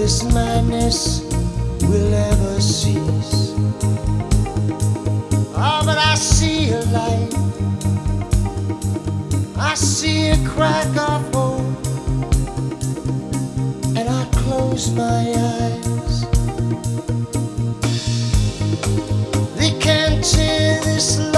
this madness will ever cease. Oh, but I see a light, I see a crack of hope, and I close my eyes. They can't tear this